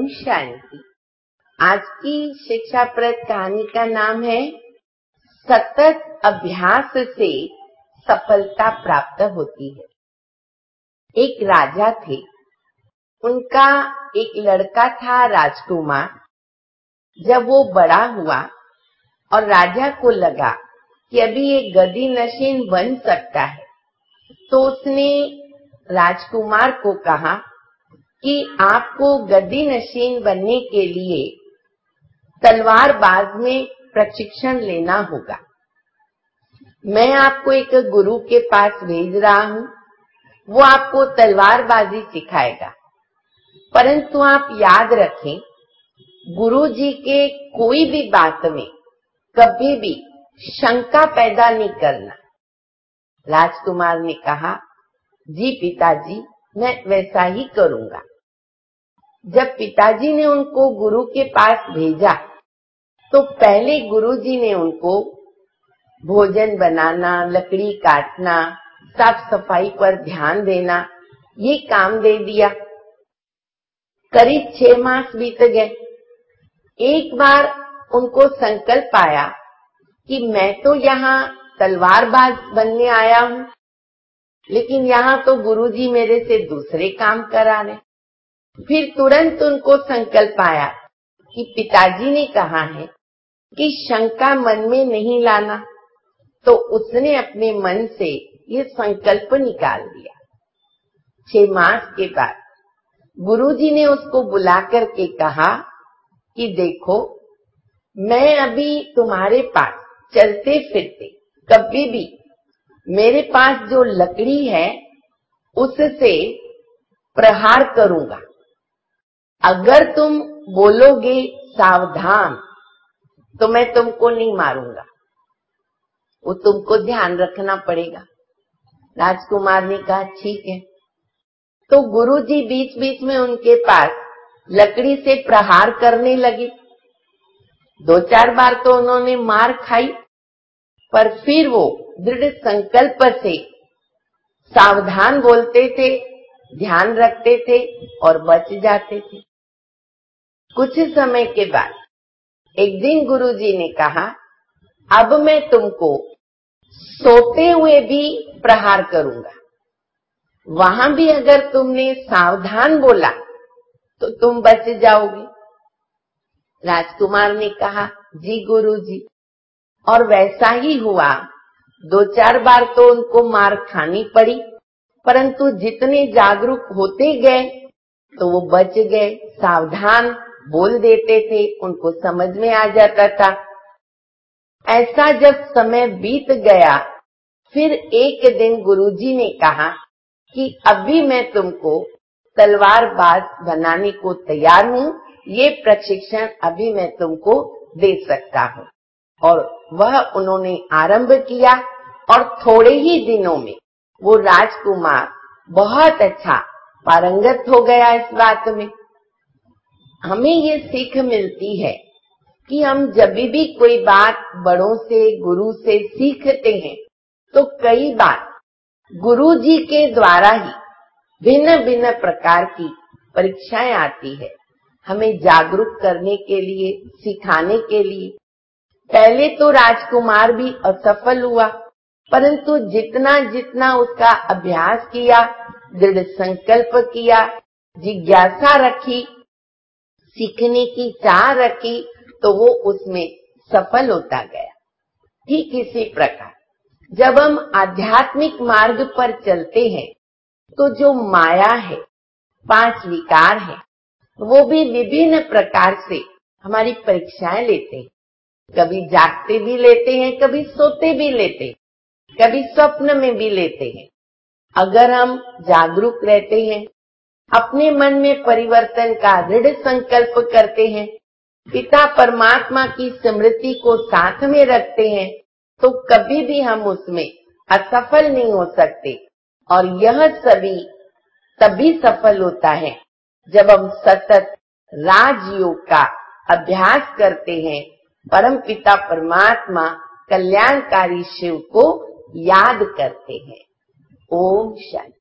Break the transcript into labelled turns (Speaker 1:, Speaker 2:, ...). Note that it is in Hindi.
Speaker 1: शांति। आज की शिक्षाप्रद कहानी का नाम है सतत अभ्यास से सफलता प्राप्त होती है। एक राजा थे, उनका एक लड़का था राजकुमार। जब वो बड़ा हुआ और राजा को लगा कि अभी ये गद्दी नशीन बन सकता है, तो उसने राजकुमार को कहा कि आपको गद्दी नशीन बनने के लिए तलवारबाज में प्रशिक्षण लेना होगा। मैं आपको एक गुरु के पास भेज रहा हूँ, वो आपको तलवारबाजी सिखाएगा। परंतु आप याद रखें, गुरु जी के कोई भी बात में कभी भी शंका पैदा नहीं करना। राजकुमार ने कहा, जी पिताजी, मैं वैसा ही करूँगा। जब पिताजी ने उनको गुरु के पास भेजा, तो पहले गुरुजी ने उनको भोजन बनाना, लकड़ी काटना, साफ सफाई पर ध्यान देना, ये काम दे दिया। करीब 6 मास बीत गए। एक बार उनको संकल्प आया कि मैं तो यहाँ तलवारबाज बनने आया हूँ, लेकिन यहाँ तो गुरुजी मेरे से दूसरे काम करा रहे। फिर तुरंत उनको संकल्प आया कि पिताजी ने कहा है कि शंका मन में नहीं लाना, तो उसने अपने मन से ये संकल्प निकाल दिया। 6 मास के बाद गुरुजी ने उसको बुला करके कहा कि देखो, मैं अभी तुम्हारे पास चलते फिरते कभी भी मेरे पास जो लकड़ी है उससे प्रहार करूंगा। अगर तुम बोलोगे सावधान, तो मैं तुमको नहीं मारूंगा। वो तुमको ध्यान रखना पड़ेगा। राजकुमार ने कहा ठीक है। तो गुरुजी बीच बीच में उनके पास लकड़ी से प्रहार करने लगे। 2-4 बार तो उन्होंने मार खाई, पर फिर वो दृढ़ संकल्प से सावधान बोलते थे, ध्यान रखते थे और बच जाते थे। कुछ समय के बाद एक दिन गुरुजी ने कहा, अब मैं तुमको सोते हुए भी प्रहार करूंगा। वहां भी अगर तुमने सावधान बोला तो तुम बच जाओगे। राजकुमार ने कहा, जी गुरुजी। और वैसा ही हुआ। 2-4 बार तो उनको मार खानी पड़ी, परंतु जितने जागरूक होते गए तो वो बच गए, सावधान बोल देते थे, उनको समझ में आ जाता था। ऐसा जब समय बीत गया, फिर एक दिन गुरुजी ने कहा कि अभी मैं तुमको तलवारबाज बनाने को तैयार हूँ, ये प्रशिक्षण अभी मैं तुमको दे सकता हूँ। और वह उन्होंने आरंभ किया और थोड़े ही दिनों में वो राजकुमार बहुत अच्छा पारंगत हो गया इस बात में। हमें ये सीख मिलती है कि हम जब भी कोई बात बड़ों से, गुरु से सीखते हैं, तो कई बार गुरु जी के द्वारा ही भिन्न भिन्न प्रकार की परीक्षाएं आती है, हमें जागरूक करने के लिए, सिखाने के लिए। पहले तो राजकुमार भी असफल हुआ, परंतु जितना जितना उसका अभ्यास किया, दृढ़ संकल्प किया, जिज्ञासा रखी, सीखने की चाह रखी, तो वो उसमें सफल होता गया। ठीक इसी प्रकार जब हम आध्यात्मिक मार्ग पर चलते हैं, तो जो माया है, 5 विकार है, वो भी विभिन्न प्रकार से हमारी परीक्षाएं लेते हैं। कभी जागते भी लेते हैं, कभी सोते भी लेते हैं, कभी स्वप्न में भी लेते हैं। अगर हम जागरूक रहते हैं, अपने मन में परिवर्तन का दृढ़ संकल्प करते हैं, पिता परमात्मा की स्मृति को साथ में रखते हैं, तो कभी भी हम उसमें असफल नहीं हो सकते। और यह सभी तभी सफल होता है जब हम सतत राजयोग का अभ्यास करते हैं, परम पिता परमात्मा कल्याणकारी शिव को याद करते हैं। ओम शांति।